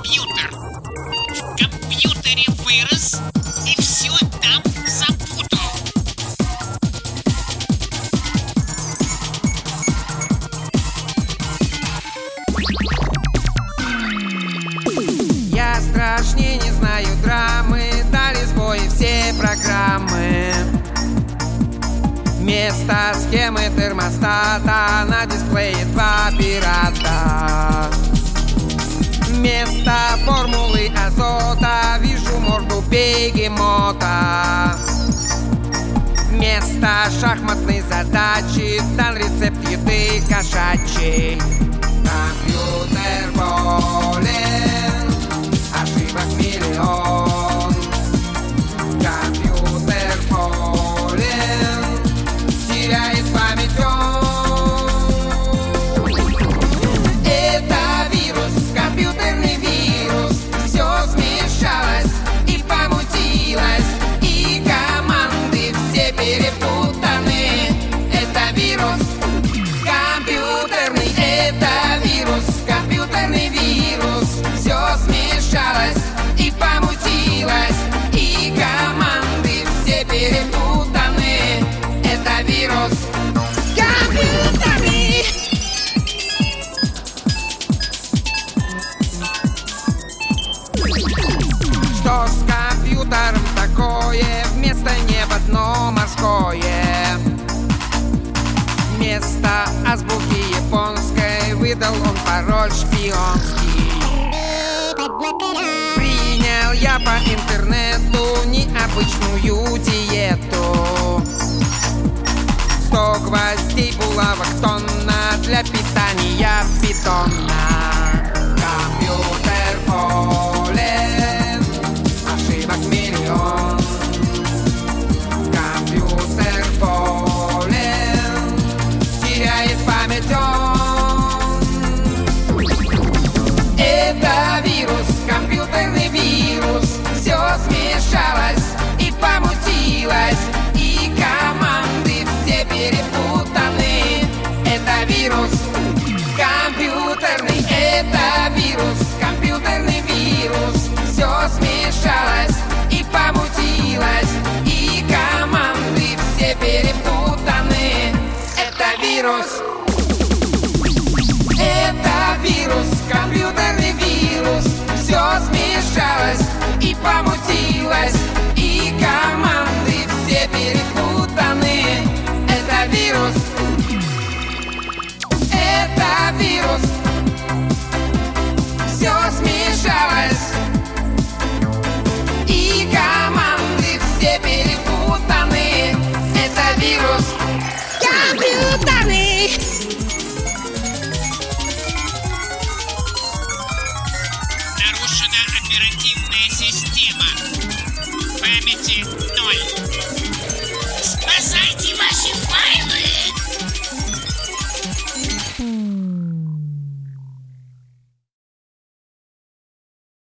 компьютер. В компьютере вырос и все там запутал. Я страшнее не знаю драмы, дали сбои все программы. Вместо схемы термостата на дисплее два пирата. Вместо формулы азота вижу морду бегемота. Вместо шахматной задачи дан рецепт еды кошачьей. Компьютер болен, ошибок миллион. Компьютер болен, теряет память он. Это вирус, компьютерный вирус. Все смешалось и помутилось, и команды все перепутаны. Это вирус компьютерный, это вирус, компьютерный вирус. Все смешалось и помутилось, и команды все перепутаны. Это вирус компьютерный. Что с компьютером такое? Вместо неба дно морское. Вместо азбуки японской выдал он пароль шпионский. Принял я по интернету необычную диету. 100 гвоздей, булавок тонна для питания питона. Компьютер болен, ошибок миллион. Компьютер болен, теряет память он. Это вирус, компьютерный вирус. Все смешалось и помутилось, и команды все перепутаны. Это вирус компьютерный, это вирус, компьютерный вирус. Все смешалось и помутилось, и команды все перепутаны. Это вирус. Это вирус, компьютерный вирус. Все смешалось и помутилось, и команды все перепутаны. Это вирус. Это вирус. Все смешалось, и команды все перепутаны. Это вирус.